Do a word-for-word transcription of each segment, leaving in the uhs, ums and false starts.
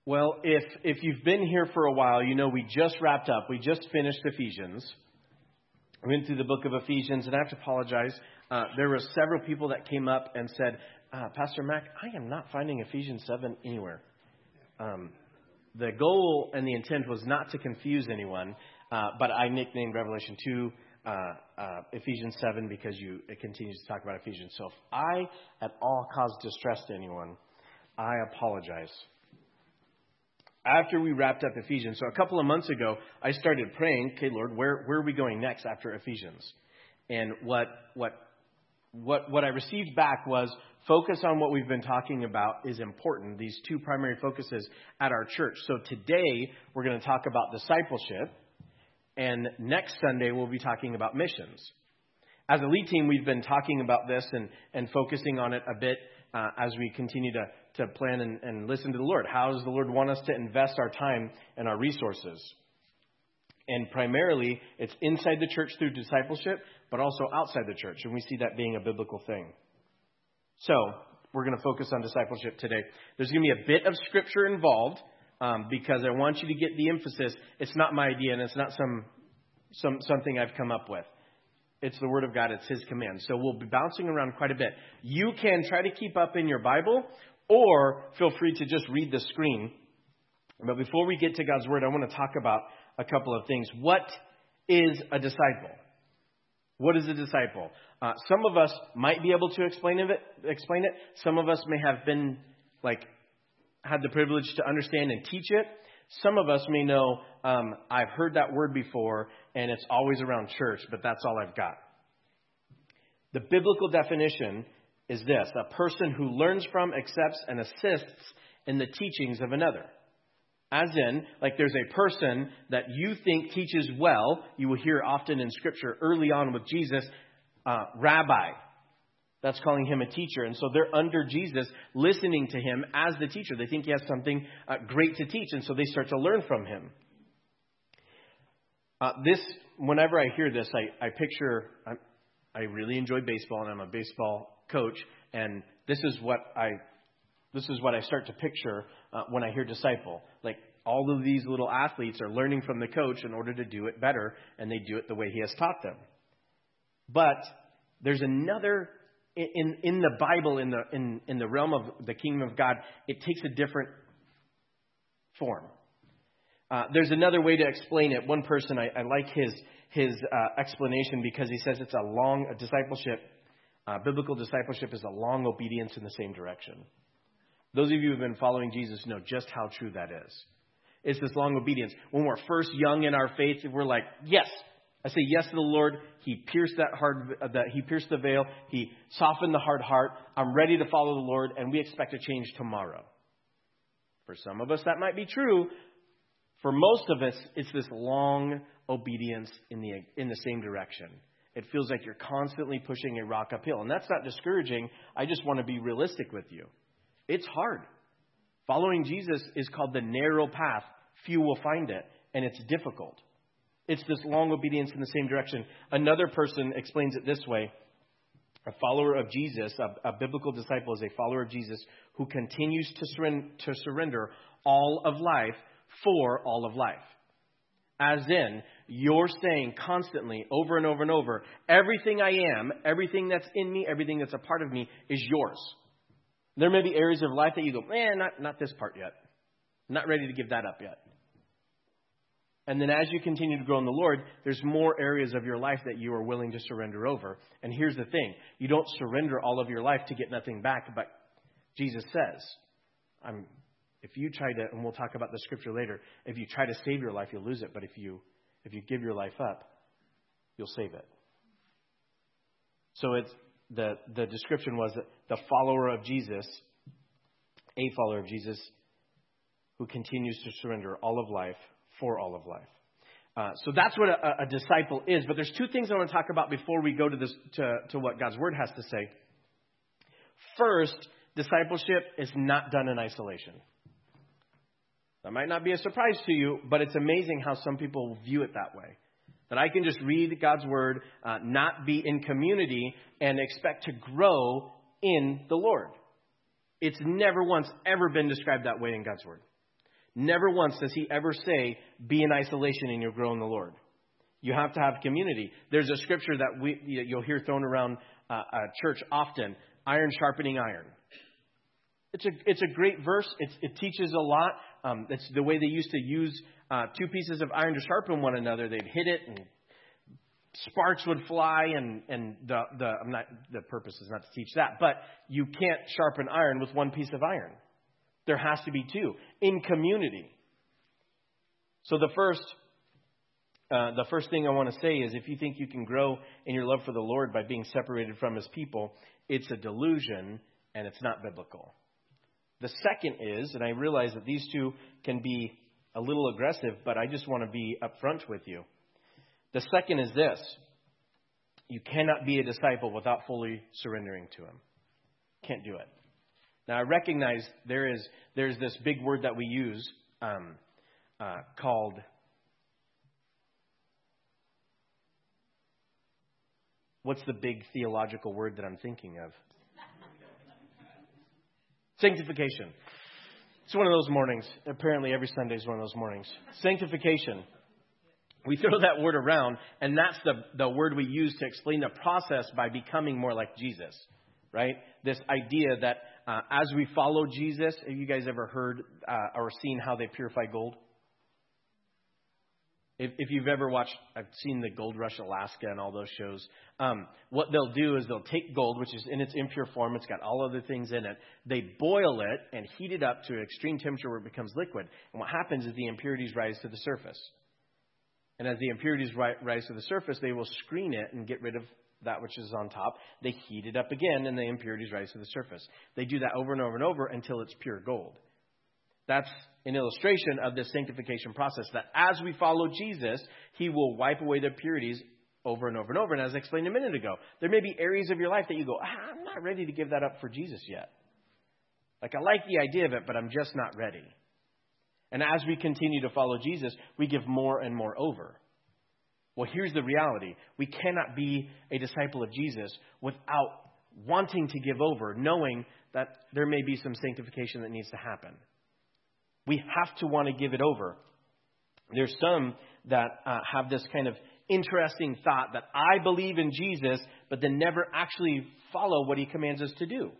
Well, if if you've been here for a while, you know we just wrapped up. We just finished Ephesians. We went through the book of Ephesians, and I have to apologize. Uh, there were several people that came up and said, uh, Pastor Mac, I am not finding Ephesians seven anywhere. Um, the goal and the intent was not to confuse anyone, uh, but I nicknamed Revelation two uh, uh, Ephesians seven because you it continues to talk about Ephesians. So if I at all cause distress to anyone, I apologize. After we wrapped up Ephesians, so a couple of months ago, I started praying, okay, Lord, where, where are we going next after Ephesians? And what what what what I received back was focus on what we've been talking about is important, these two primary focuses at our church. So today, we're going to talk about discipleship, and next Sunday, we'll be talking about missions. As a lead team, we've been talking about this and, and focusing on it a bit uh, as we continue to to plan and, and listen to the Lord. How does the Lord want us to invest our time and our resources? And primarily, it's inside the church through discipleship, but also outside the church. And we see that being a biblical thing. So we're going to focus on discipleship today. There's going to be a bit of scripture involved um, because I want you to get the emphasis. It's not my idea and it's not some some something I've come up with. It's the Word of God. It's His command. So we'll be bouncing around quite a bit. You can try to keep up in your Bible, or feel free to just read the screen. But before we get to God's Word, I want to talk about a couple of things. What is a disciple? What is a disciple? Uh, some of us might be able to explain it. Explain it. Some of us may have been like had the privilege to understand and teach it. Some of us may know um, I've heard that word before, and it's always around church, but that's all I've got. The biblical definition is this: a person who learns from, accepts, and assists in the teachings of another. As in, like there's a person that you think teaches well. You will hear often in Scripture early on with Jesus, uh, rabbi. That's calling him a teacher. And so they're under Jesus, listening to him as the teacher. They think he has something uh, great to teach, and so they start to learn from him. Uh, this, whenever I hear this, I, I picture, I, I really enjoy baseball, and I'm a baseball coach, and this is what I, this is what I start to picture uh, when I hear disciple. Like all of these little athletes are learning from the coach in order to do it better, and they do it the way he has taught them. But there's another. In in the Bible, in the in, in the realm of the kingdom of God, it takes a different form. Uh, there's another way to explain it. One person, I, I like his his uh, explanation because he says it's a long a discipleship. Uh, biblical discipleship is a long obedience in the same direction. Those of you who have been following Jesus know just how true that is. It's this long obedience. When we're first young in our faith, we're like, yes. I say yes to the Lord. He pierced that hard, that He pierced the veil. He softened the hard heart. I'm ready to follow the Lord, and we expect a change tomorrow. For some of us, that might be true. For most of us, it's this long obedience in the in the same direction. It feels like you're constantly pushing a rock uphill, and that's not discouraging. I just want to be realistic with you. It's hard. Following Jesus is called the narrow path. Few will find it, and it's difficult. It's this long obedience in the same direction. Another person explains it this way. A follower of Jesus, a, a biblical disciple, is a follower of Jesus who continues to, surrender, to surrender all of life for all of life. As in, you're saying constantly, over and over and over, everything I am, everything that's in me, everything that's a part of me is yours. There may be areas of life that you go, man, not, not this part yet. I'm not ready to give that up yet. And then as you continue to grow in the Lord, there's more areas of your life that you are willing to surrender over. And here's the thing. You don't surrender all of your life to get nothing back. But Jesus says, I'm, if you try to, and we'll talk about the scripture later, if you try to save your life, you'll lose it. But if you if you give your life up, you'll save it. So it's the, the description was that the follower of Jesus, a follower of Jesus, who continues to surrender all of life for all of life. Uh, so that's what a, a disciple is. But there's two things I want to talk about before we go to this to, to what God's Word has to say. First, discipleship is not done in isolation. That might not be a surprise to you, but it's amazing how some people view it that way. That I can just read God's Word, uh, not be in community, and expect to grow in the Lord. It's never once ever been described that way in God's Word. Never once does he ever say, be in isolation and you'll grow in the Lord. You have to have community. There's a scripture that we you'll hear thrown around uh, uh, church often, iron sharpening iron. It's a it's a great verse. It's, it teaches a lot. Um, it's the way they used to use uh, two pieces of iron to sharpen one another. They'd hit it and sparks would fly. And, and the, the, I'm not, the purpose is not to teach that. But you can't sharpen iron with one piece of iron. There has to be two in community. So the first Uh, the first thing I want to say is if you think you can grow in your love for the Lord by being separated from his people, it's a delusion and it's not biblical. The second is, and I realize that these two can be a little aggressive, but I just want to be upfront with you. The second is this. You cannot be a disciple without fully surrendering to him. Can't do it. Now, I recognize there is there's this big word that we use um, uh, called... What's the big theological word that I'm thinking of? Sanctification. It's one of those mornings. Apparently every Sunday is one of those mornings. Sanctification. We throw that word around, and that's the, the word we use to explain the process by becoming more like Jesus, right? This idea that uh, as we follow Jesus, have you guys ever heard uh, or seen how they purify gold? If, if you've ever watched, I've seen the Gold Rush Alaska and all those shows. Um, what they'll do is they'll take gold, which is in its impure form. It's got all other things in it. They boil it and heat it up to an extreme temperature where it becomes liquid. And what happens is the impurities rise to the surface. And as the impurities ri- rise to the surface, they will screen it and get rid of that which is on top. They heat it up again and the impurities rise to the surface. They do that over and over and over until it's pure gold. That's an illustration of this sanctification process, that as we follow Jesus, he will wipe away the impurities over and over and over. And as I explained a minute ago, there may be areas of your life that you go, ah, I'm not ready to give that up for Jesus yet. Like, I like the idea of it, but I'm just not ready. And as we continue to follow Jesus, we give more and more over. Well, here's the reality. We cannot be a disciple of Jesus without wanting to give over, knowing that there may be some sanctification that needs to happen. We have to want to give it over. There's some that uh, have this kind of interesting thought that I believe in Jesus, but then never actually follow what he commands us to do.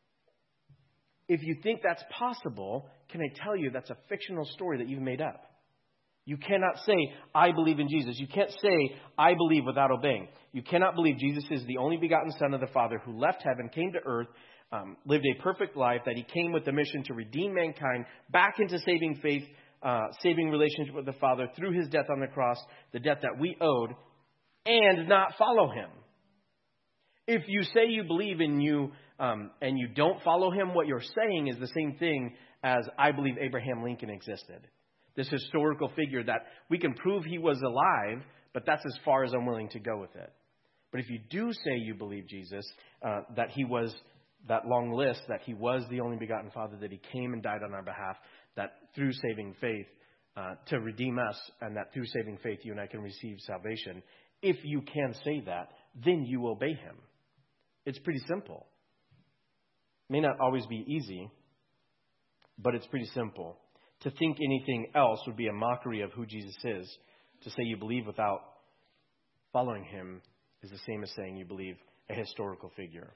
If you think that's possible, can I tell you that's a fictional story that you've made up? You cannot say, I believe in Jesus. You can't say, I believe without obeying. You cannot believe Jesus is the only begotten Son of the Father who left heaven, came to earth, Um, lived a perfect life, that he came with the mission to redeem mankind back into saving faith, uh, saving relationship with the Father through his death on the cross, the debt that we owed, and not follow him. If you say you believe in you um, and you don't follow him, what you're saying is the same thing as I believe Abraham Lincoln existed. This historical figure that we can prove he was alive, but that's as far as I'm willing to go with it. But if you do say you believe Jesus, uh, that he was that long list, that he was the only begotten Father, that he came and died on our behalf, that through saving faith uh, to redeem us, and that through saving faith you and I can receive salvation. If you can say that, then you obey him. It's pretty simple. It may not always be easy, but it's pretty simple. To think anything else would be a mockery of who Jesus is. To say you believe without following him is the same as saying you believe a historical figure.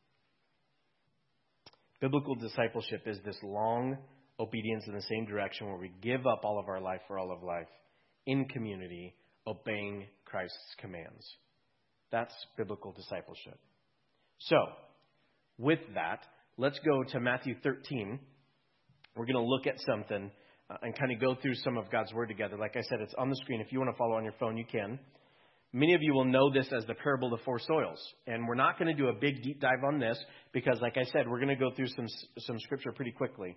Biblical discipleship is this long obedience in the same direction where we give up all of our life for all of life in community, obeying Christ's commands. That's biblical discipleship. So, with that, let's go to Matthew thirteen. We're going to look at something uh, and kind of go through some of God's Word together. Like I said, it's on the screen. If you want to follow on your phone, you can. Many of you will know this as the parable of the four soils. And we're not going to do a big deep dive on this because, like I said, we're going to go through some, some scripture pretty quickly.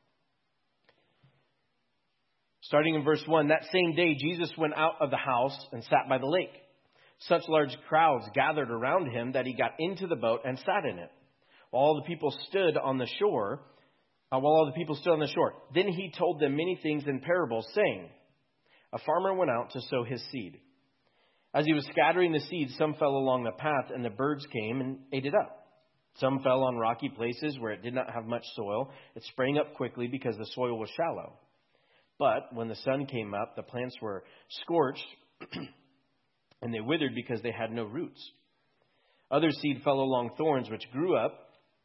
Starting in verse one, that same day Jesus went out of the house and sat by the lake. Such large crowds gathered around him that he got into the boat and sat in it. While all the people stood on the shore, uh, while all the people stood on the shore, then he told them many things in parables, saying, a farmer went out to sow his seed. As he was scattering the seeds, some fell along the path, and the birds came and ate it up. Some fell on rocky places where it did not have much soil. It sprang up quickly because the soil was shallow. But when the sun came up, the plants were scorched and they withered because they had no roots. Other seed fell along thorns, which grew up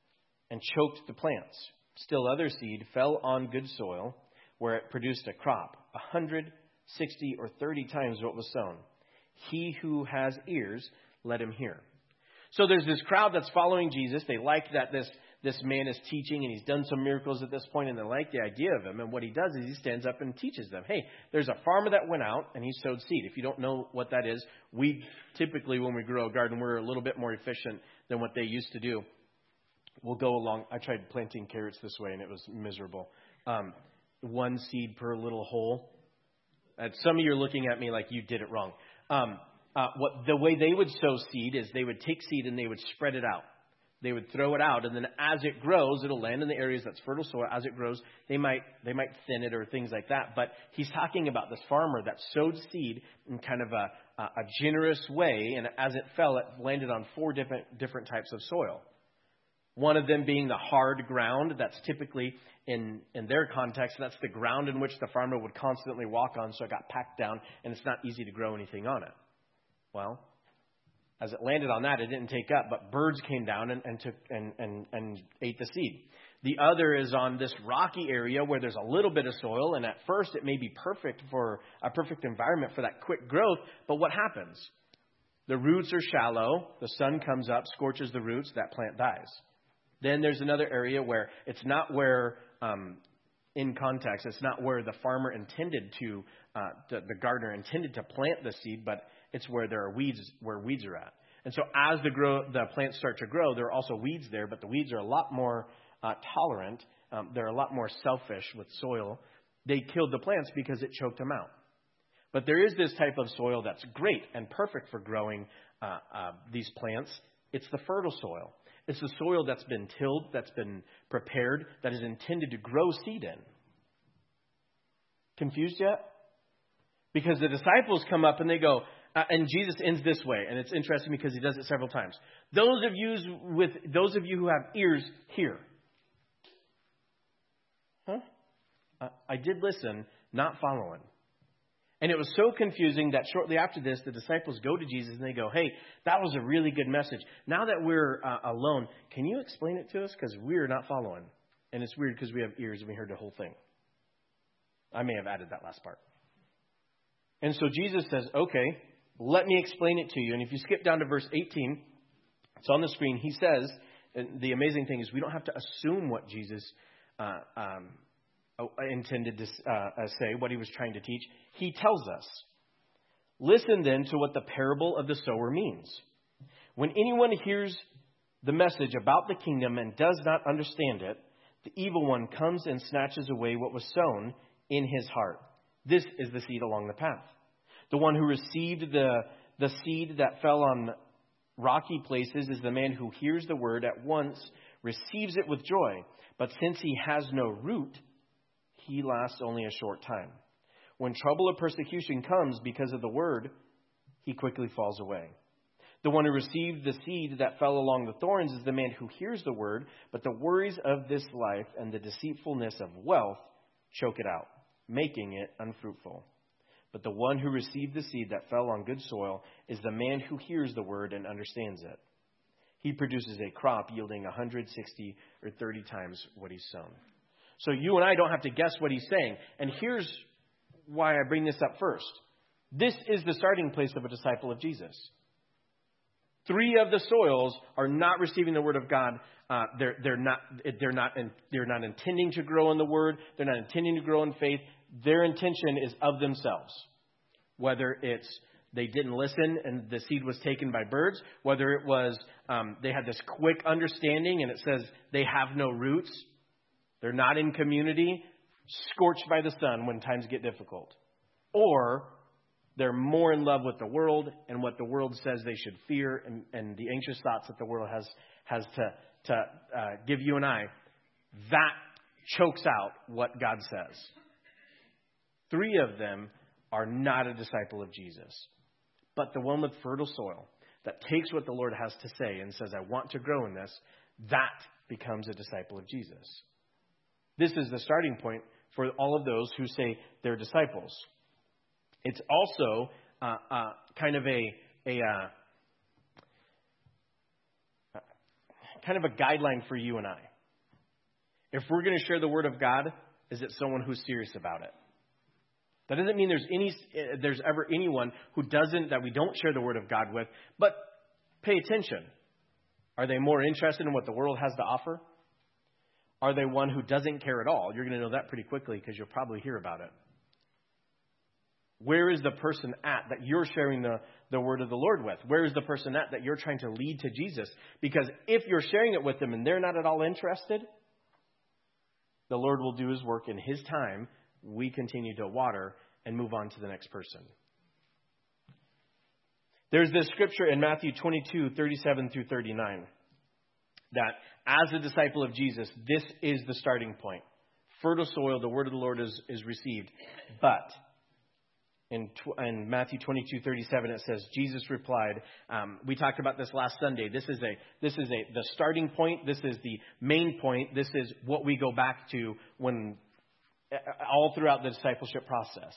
and choked the plants. Still other seed fell on good soil, where it produced a crop, a hundred, sixty, or thirty times what was sown. He who has ears, let him hear. So there's this crowd that's following Jesus. They like that this, this man is teaching, and he's done some miracles at this point, and they like the idea of him. And what he does is he stands up and teaches them, hey, there's a farmer that went out, and he sowed seed. If you don't know what that is, we typically, when we grow a garden, we're a little bit more efficient than what they used to do. We'll go along. I tried planting carrots this way, and it was miserable. Um, one seed per little hole. And some of you are looking at me like you did it wrong. Um, uh, what the way they would sow seed is they would take seed and they would spread it out. They would throw it out, and then as it grows, it'll land in the areas that's fertile soil. As it grows, they might they might thin it or things like that. But he's talking about this farmer that sowed seed in kind of a, a generous way, and as it fell, it landed on four different different types of soil. One of them being the hard ground. That's typically, in, in their context, that's the ground in which the farmer would constantly walk on, so it got packed down, and it's not easy to grow anything on it. Well, as it landed on that, it didn't take up, but birds came down and, and took and, and, and ate the seed. The other is on this rocky area where there's a little bit of soil, and at first it may be perfect for a perfect environment for that quick growth, but what happens? The roots are shallow, the sun comes up, scorches the roots, that plant dies. Then there's another area where it's not where, um, in context, it's not where the farmer intended to, uh, the, the gardener intended to plant the seed, but it's where there are weeds, where weeds are at. And so as the grow, the plants start to grow, there are also weeds there, but the weeds are a lot more uh, tolerant. Um, they're a lot more selfish with soil. They killed the plants because it choked them out. But there is this type of soil that's great and perfect for growing uh, uh, these plants. It's the fertile soil. It's the soil that's been tilled, that's been prepared, that is intended to grow seed in. Confused yet? Because the disciples come up and they go, uh, and Jesus ends this way, and it's interesting because he does it several times. Those of you with those of you who have ears, hear. Huh? Uh, I did listen, not following. And it was so confusing that shortly after this, the disciples go to Jesus and they go, hey, that was a really good message. Now that we're uh, alone, can you explain it to us? Because we're not following. And it's weird because we have ears and we heard the whole thing. I may have added that last part. And so Jesus says, okay, let me explain it to you. And if you skip down to verse eighteen, it's on the screen. He says, and the amazing thing is we don't have to assume what Jesus uh, um intended to uh, say, what he was trying to teach. He tells us, listen then to what the parable of the sower means. When anyone hears the message about the kingdom and does not understand it, the evil one comes and snatches away what was sown in his heart. This is the seed along the path. The one who received the, the seed that fell on rocky places is the man who hears the word at once, receives it with joy, but since he has no root, he lasts only a short time. When trouble or persecution comes because of the word, he quickly falls away. The one who received the seed that fell along the thorns is the man who hears the word, but the worries of this life and the deceitfulness of wealth choke it out, making it unfruitful. But the one who received the seed that fell on good soil is the man who hears the word and understands it. He produces a crop yielding one hundred sixty or thirty times what he's sown. So you and I don't have to guess what he's saying. And here's why I bring this up first. This is the starting place of a disciple of Jesus. Three of the soils are not receiving the word of God. Uh, they're, they're not, they're not, they're not intending to grow in the word. They're not intending to grow in faith. Their intention is of themselves. Whether it's they didn't listen and the seed was taken by birds, whether it was um, they had this quick understanding and it says they have no roots. They're not in community, scorched by the sun when times get difficult. Or they're more in love with the world and what the world says they should fear and, and the anxious thoughts that the world has has to, to uh, give you and I. That chokes out what God says. Three of them are not a disciple of Jesus. But the one with fertile soil that takes what the Lord has to say and says, I want to grow in this, that becomes a disciple of Jesus. This is the starting point for all of those who say they're disciples. It's also uh, uh, kind of a, a uh, kind of a guideline for you and I. If we're going to share the Word of God, is it someone who's serious about it? That doesn't mean there's any there's ever anyone who doesn't, that we don't share the Word of God with, but pay attention. Are they more interested in what the world has to offer? Are they one who doesn't care at all? You're going to know that pretty quickly because you'll probably hear about it. Where is the person at that you're sharing the, the word of the Lord with? Where is the person at that you're trying to lead to Jesus? Because if you're sharing it with them and they're not at all interested, the Lord will do his work in his time. We continue to water and move on to the next person. There's this scripture in Matthew twenty-two, thirty-seven through thirty-nine, that as a disciple of Jesus, this is the starting point. Fertile soil, the word of the Lord is, is received. But in, in Matthew twenty-two, thirty-seven, it says, Jesus replied, um, we talked about this last Sunday. This is a this is a the starting point. This is the main point. This is what we go back to when all throughout the discipleship process.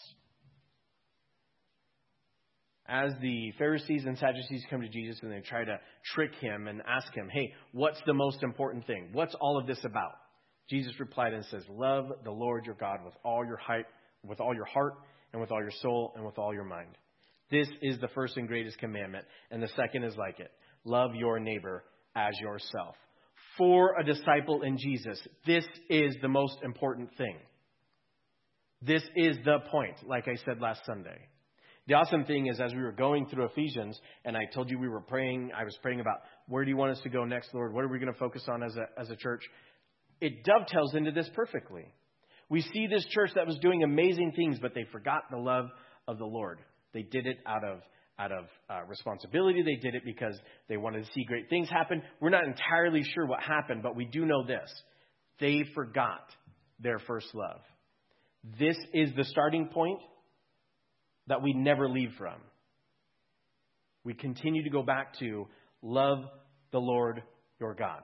As the Pharisees and Sadducees come to Jesus and they try to trick him and ask him, hey, what's the most important thing? What's all of this about? Jesus replied and says, love the Lord your God with all your height, with all your heart, and with all your soul, and with all your mind. This is the first and greatest commandment. And the second is like it. Love your neighbor as yourself. For a disciple in Jesus, this is the most important thing. This is the point, like I said last Sunday. The awesome thing is, as we were going through Ephesians, and I told you we were praying, I was praying about where do you want us to go next, Lord? What are we going to focus on as a, as a church? It dovetails into this perfectly. We see this church that was doing amazing things, but they forgot the love of the Lord. They did it out of out of uh, responsibility. They did it because they wanted to see great things happen. We're not entirely sure what happened, but we do know this. They forgot their first love. This is the starting point that we never leave from. We continue to go back to love the Lord your God.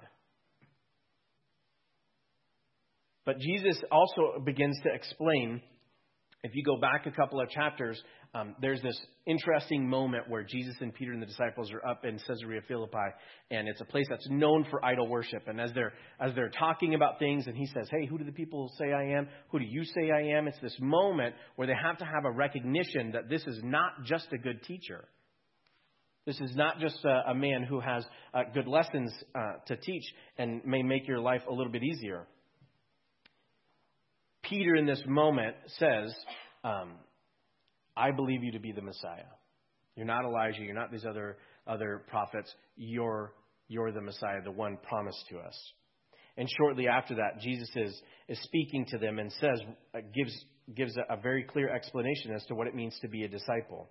But Jesus also begins to explain, if you go back a couple of chapters, um, there's this interesting moment where Jesus and Peter and the disciples are up in Caesarea Philippi, and it's a place that's known for idol worship. And as they're as they're talking about things, and he says, hey, who do the people say I am? Who do you say I am? It's this moment where they have to have a recognition that this is not just a good teacher. This is not just a, a man who has uh, good lessons uh, to teach and may make your life a little bit easier. Peter in this moment says, um, I believe you to be the Messiah. You're not Elijah. You're not these other other prophets. You're, you're the Messiah, the one promised to us. And shortly after that, Jesus is, is speaking to them and says, uh, gives, gives a, a very clear explanation as to what it means to be a disciple.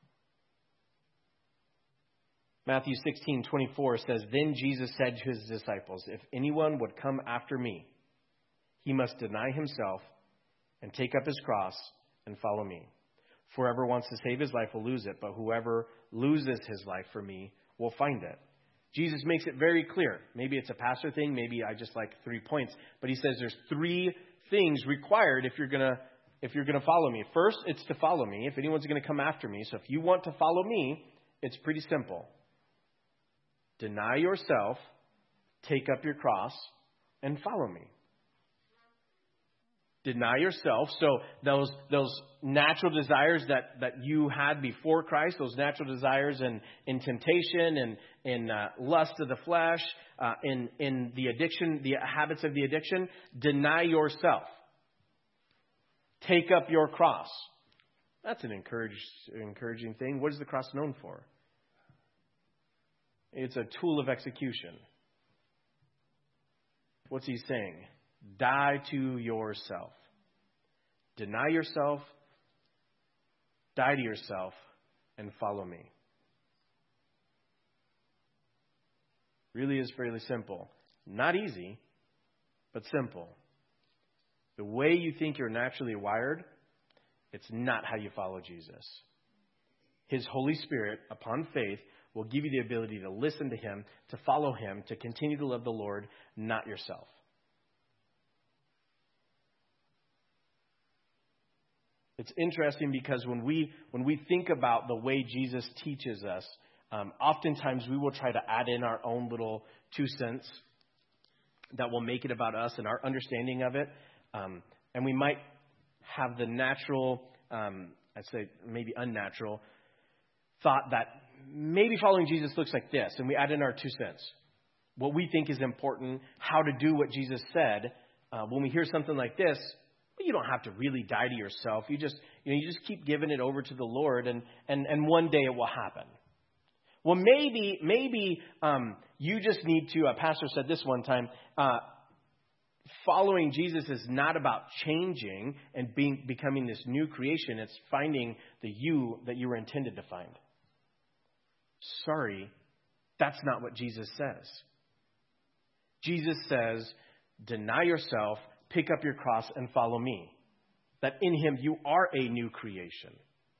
Matthew sixteen twenty-four says, then Jesus said to his disciples, if anyone would come after me, he must deny himself and take up his cross and follow me. For whoever wants to save his life will lose it, but whoever loses his life for me will find it. Jesus makes it very clear. Maybe it's a pastor thing. Maybe I just like three points. But he says there's three things required if you're gonna if you're gonna follow me. First, it's to follow me. If anyone's going to come after me, so if you want to follow me, it's pretty simple. Deny yourself, take up your cross, and follow me. Deny yourself. So those those natural desires that, that you had before Christ, those natural desires in, in temptation and in uh, lust of the flesh, uh, in, in the addiction, the habits of the addiction, deny yourself. Take up your cross. That's an encourage, encouraging thing. What is the cross known for? It's a tool of execution. What's he saying? Die to yourself. Deny yourself, die to yourself, and follow me. Really is fairly simple. Not easy, but simple. The way you think you're naturally wired, it's not how you follow Jesus. His Holy Spirit, upon faith, will give you the ability to listen to him, to follow him, to continue to love the Lord, not yourself. It's interesting because when we when we think about the way Jesus teaches us, um, oftentimes we will try to add in our own little two cents that will make it about us and our understanding of it. Um, and we might have the natural, um, I'd say maybe unnatural, thought that maybe following Jesus looks like this, and we add in our two cents. What we think is important, how to do what Jesus said. Uh, when we hear something like this, you don't have to really die to yourself. You just, you know, you just keep giving it over to the Lord, and and and one day it will happen. Well, maybe maybe um, you just need to. A pastor said this one time. Uh, following Jesus is not about changing and being becoming this new creation. It's finding the you that you were intended to find. Sorry, that's not what Jesus says. Jesus says, deny yourself, pick up your cross, and follow me. That in him you are a new creation.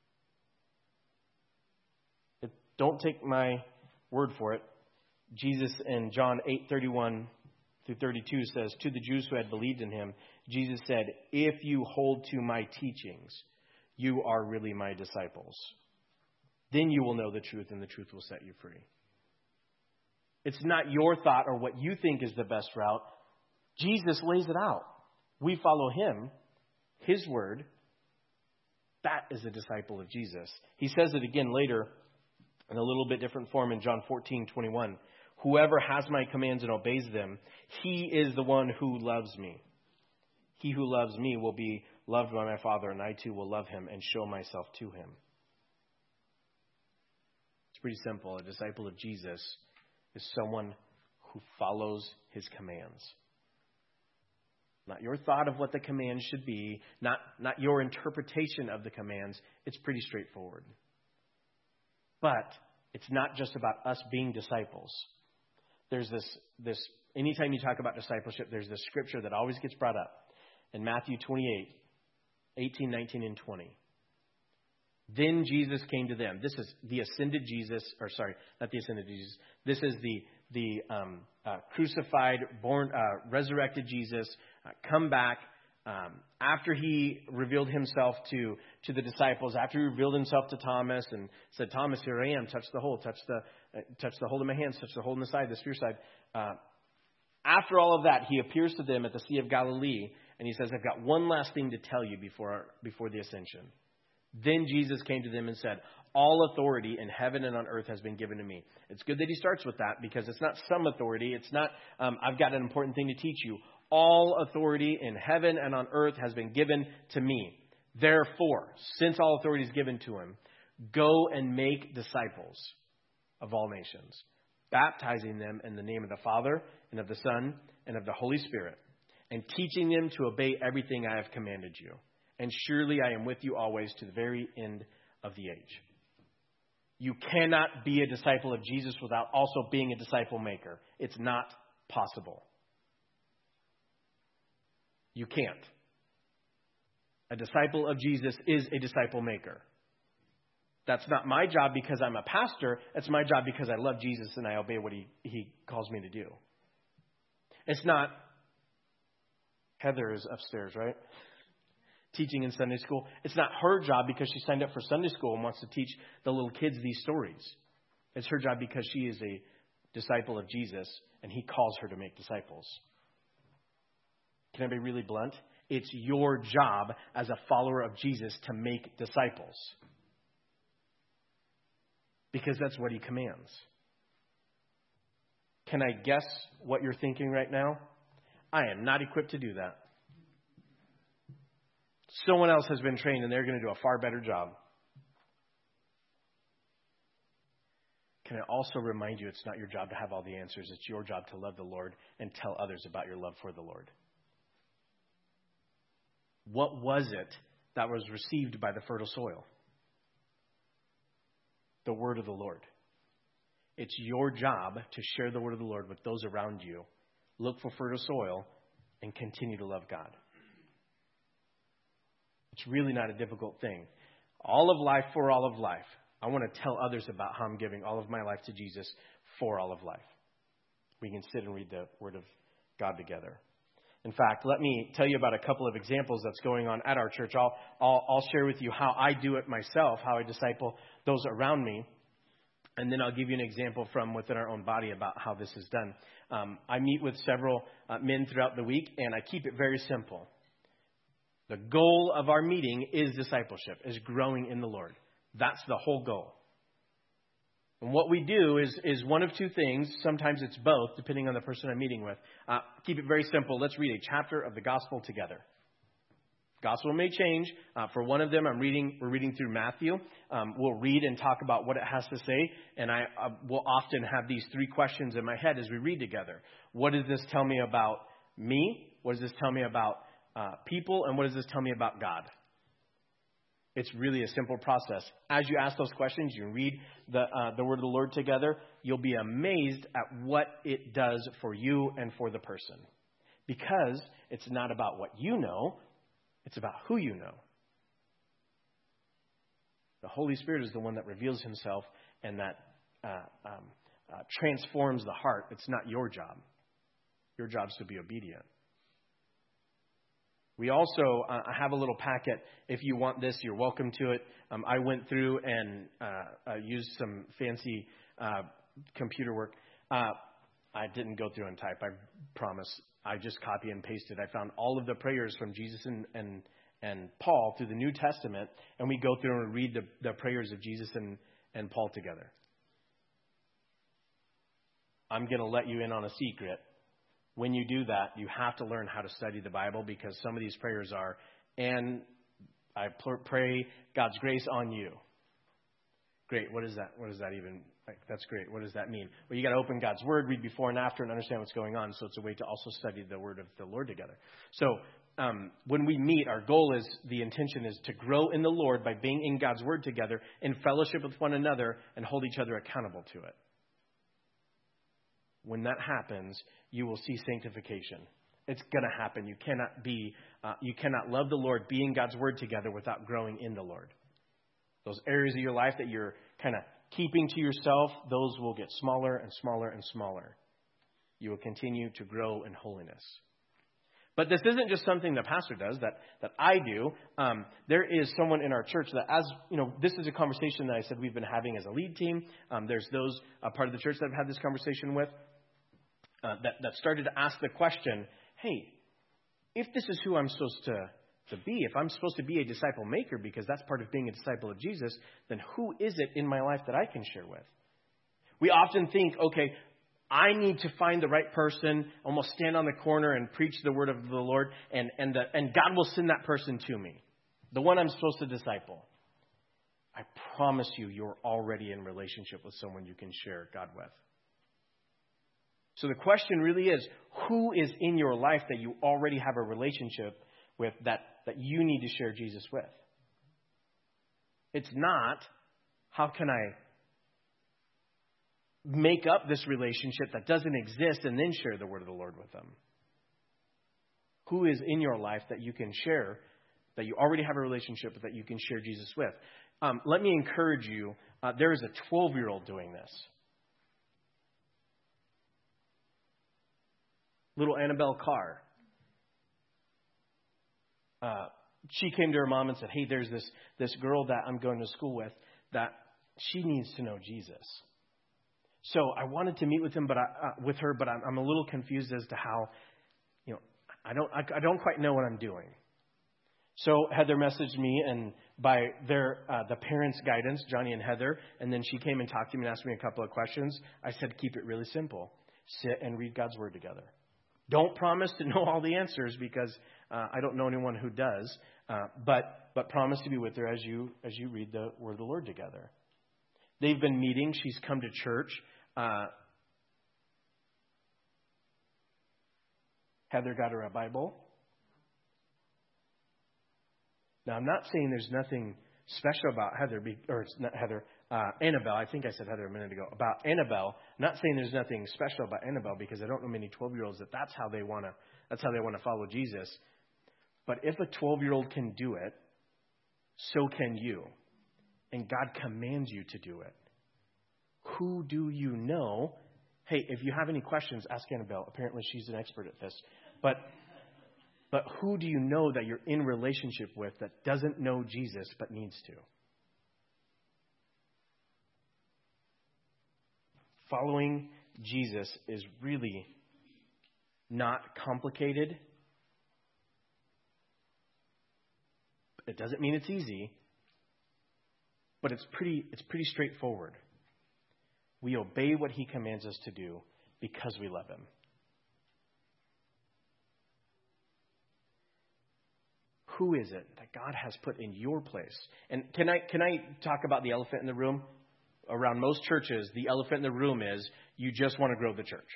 Don't take my word for it. Jesus in John eight thirty-one through thirty-two says, to the Jews who had believed in him, Jesus said, if you hold to my teachings, you are really my disciples. Then you will know the truth, and the truth will set you free. It's not your thought or what you think is the best route. Jesus lays it out. We follow him, his word. That is a disciple of Jesus. He says it again later in a little bit different form in John fourteen twenty-one. Whoever has my commands and obeys them, he is the one who loves me. He who loves me will be loved by my Father, and I too will love him and show myself to him. It's pretty simple. A disciple of Jesus is someone who follows his commands. Not your thought of what the commands should be, not, not your interpretation of the commands. It's pretty straightforward. But it's not just about us being disciples. There's this, this, anytime you talk about discipleship, there's this scripture that always gets brought up in Matthew twenty-eight, eighteen, nineteen, and twenty. Then Jesus came to them. This is the ascended Jesus, or sorry, not the ascended Jesus. This is the the um, uh, crucified, born, uh, resurrected Jesus, uh, come back um, after he revealed himself to to the disciples. After he revealed himself to Thomas and said, "Thomas, here I am. Touch the hole. Touch the uh, touch the hole in my hands. Touch the hole in the side, the spear side." Uh, after all of that, he appears to them at the Sea of Galilee, and he says, "I've got one last thing to tell you before before the ascension." Then Jesus came to them and said, all authority in heaven and on earth has been given to me. It's good that he starts with that because it's not some authority. It's not, um, I've got an important thing to teach you. All authority in heaven and on earth has been given to me. Therefore, since all authority is given to him, go and make disciples of all nations, baptizing them in the name of the Father and of the Son and of the Holy Spirit, and teaching them to obey everything I have commanded you. And surely I am with you always to the very end of the age. You cannot be a disciple of Jesus without also being a disciple maker. It's not possible. You can't. A disciple of Jesus is a disciple maker. That's not my job because I'm a pastor. It's my job because I love Jesus and I obey what he, he calls me to do. It's not, Heather is upstairs, right? Teaching in Sunday school. It's not her job because she signed up for Sunday school and wants to teach the little kids these stories. It's her job because she is a disciple of Jesus and he calls her to make disciples. Can I be really blunt? It's your job as a follower of Jesus to make disciples. Because that's what he commands. Can I guess what you're thinking right now? I am not equipped to do that. Someone else has been trained and they're going to do a far better job. Can I also remind you it's not your job to have all the answers. It's your job to love the Lord and tell others about your love for the Lord. What was it that was received by the fertile soil? The word of the Lord. It's your job to share the word of the Lord with those around you. Look for fertile soil and continue to love God. It's really not a difficult thing. All of life for all of life. I want to tell others about how I'm giving all of my life to Jesus for all of life. We can sit and read the Word of God together. In fact, let me tell you about a couple of examples that's going on at our church. I'll, I'll, I'll share with you how I do it myself, how I disciple those around me. And then I'll give you an example from within our own body about how this is done. Um, I meet with several uh, men throughout the week, and I keep it very simple. The goal of our meeting is discipleship, is growing in the Lord. That's the whole goal. And what we do is, is one of two things. Sometimes it's both, depending on the person I'm meeting with. Uh, keep it very simple. Let's read a chapter of the gospel together. Gospel may change. Uh, for one of them, I'm reading. We're reading through Matthew. Um, we'll read and talk about what it has to say. And I uh, will often have these three questions in my head as we read together. What does this tell me about me? What does this tell me about uh, people? And what does this tell me about God? It's really a simple process. As you ask those questions, you read the uh, the word of the Lord together, you'll be amazed at what it does for you and for the person. Because it's not about what you know, it's about who you know. The Holy Spirit is the one that reveals himself and that uh, um, uh, transforms the heart. It's not your job. Your job is to be obedient. We also uh, have a little packet. If you want this, you're welcome to it. Um, I went through and uh, uh, used some fancy uh, computer work. Uh, I didn't go through and type, I promise. I just copy and pasted. I found all of the prayers from Jesus and, and, and Paul through the New Testament, and we go through and read the, the prayers of Jesus and, and Paul together. I'm going to let you in on a secret. When you do that, you have to learn how to study the Bible, because some of these prayers are, and I pray God's grace on you. Great. What is that? What does that even, like, that's great. What does that mean? Well, you got to open God's word, read before and after, and understand what's going on. So it's a way to also study the word of the Lord together. So um, when we meet, our goal is, the intention is to grow in the Lord by being in God's word together, in fellowship with one another, and hold each other accountable to it. When that happens, you will see sanctification. It's going to happen. You cannot be, uh, you cannot love the Lord, be in God's word together without growing in the Lord. Those areas of your life that you're kind of keeping to yourself, those will get smaller and smaller and smaller. You will continue to grow in holiness. But this isn't just something the pastor does, that, that I do. Um, there is someone in our church that, as you know, this is a conversation that I said we've been having as a lead team. Um, there's those uh, part of the church that I've had this conversation with uh, that, that started to ask the question, hey, if this is who I'm supposed to, to be, if I'm supposed to be a disciple maker, because that's part of being a disciple of Jesus, then who is it in my life that I can share with? We often think, okay, I need to find the right person, almost stand on the corner and preach the word of the Lord, and and, the, and God will send that person to me, the one I'm supposed to disciple. I promise you, you're already in relationship with someone you can share God with. So the question really is, who is in your life that you already have a relationship with, that, that you need to share Jesus with? It's not, how can I make up this relationship that doesn't exist and then share the word of the Lord with them? Who is in your life that you can share, that you already have a relationship with, that you can share Jesus with? Um, let me encourage you. Uh, there is a twelve-year-old doing this. Little Annabelle Carr. Uh, she came to her mom and said, hey, there's this, this girl that I'm going to school with that she needs to know Jesus. So I wanted to meet with him, but I, uh, with her, but I'm, I'm a little confused as to how, you know, I don't, I, I don't quite know what I'm doing. So Heather messaged me, and by their, uh, the parents' guidance, Johnny and Heather, and then she came and talked to me and asked me a couple of questions. I said, keep it really simple. Sit and read God's word together. Don't promise to know all the answers, because uh, I don't know anyone who does. Uh, but but promise to be with her as you as you read the word of the Lord together. They've been meeting. She's come to church. Uh, Heather got her a Bible. Now, I'm not saying there's nothing special about Heather, or it's not Heather, uh, Annabelle. I think I said Heather a minute ago. About Annabelle. I'm not saying there's nothing special about Annabelle, because I don't know many twelve-year-olds that that's how they want to, that's how they want to follow Jesus. But if a twelve-year-old can do it, so can you. And God commands you to do it. Who do you know? Hey, if you have any questions, ask Annabelle. Apparently she's an expert at this. But But who do you know that you're in relationship with that doesn't know Jesus but needs to? Following Jesus is really not complicated. It doesn't mean it's easy, but it's pretty it's pretty straightforward. We obey what he commands us to do because we love him. Who is it that God has put in your place? And can I can I talk about the elephant in the room? Around most churches, the elephant in the room is you just want to grow the church.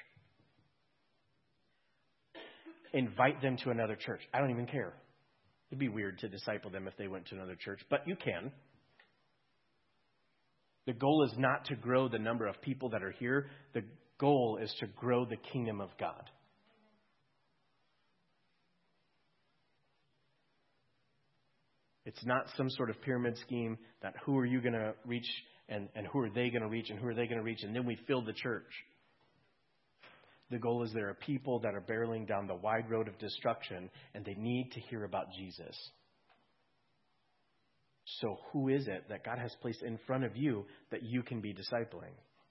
Invite them to another church. I don't even care. It'd be weird to disciple them if they went to another church, but you can. The goal is not to grow the number of people that are here. The goal is to grow the kingdom of God. It's not some sort of pyramid scheme that who are you going to reach and, and who are they going to reach and who are they going to reach, and then we fill the church. The goal is there are people that are barreling down the wide road of destruction and they need to hear about Jesus. So who is it that God has placed in front of you that you can be discipling?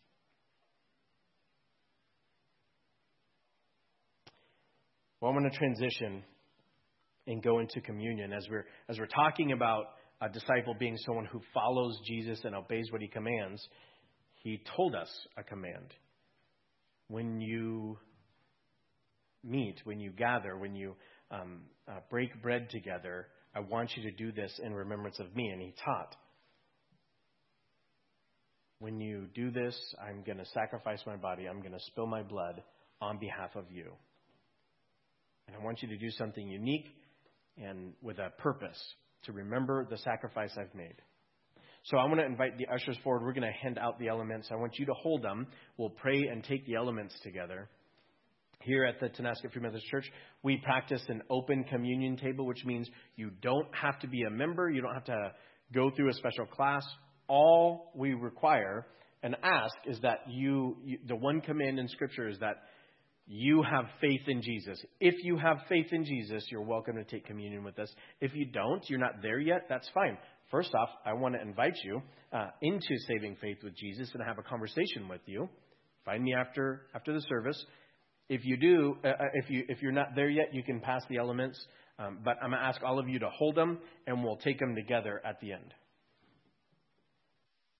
Well, I'm going to transition and go into communion as we're as we're talking about a disciple being someone who follows Jesus and obeys what he commands. He told us a command. When you meet, when you gather, when you um, uh, break bread together, I want you to do this in remembrance of me. And he taught, when you do this, I'm going to sacrifice my body. I'm going to spill my blood on behalf of you. And I want you to do something unique and with a purpose to remember the sacrifice I've made. So I want to invite the ushers forward. We're going to hand out the elements. I want you to hold them. We'll pray and take the elements together. Here at the Tonasket Free Methodist Church, we practice an open communion table, which means you don't have to be a member. You don't have to go through a special class. All we require and ask is that you, you the one command in Scripture is that you have faith in Jesus. If you have faith in Jesus, you're welcome to take communion with us. If you don't, you're not there yet, that's fine. First off, I want to invite you uh, into saving faith with Jesus and have a conversation with you. Find me after after the service. If you do, uh, if you if you're not there yet, you can pass the elements. Um, but I'm going to ask all of you to hold them, and we'll take them together at the end.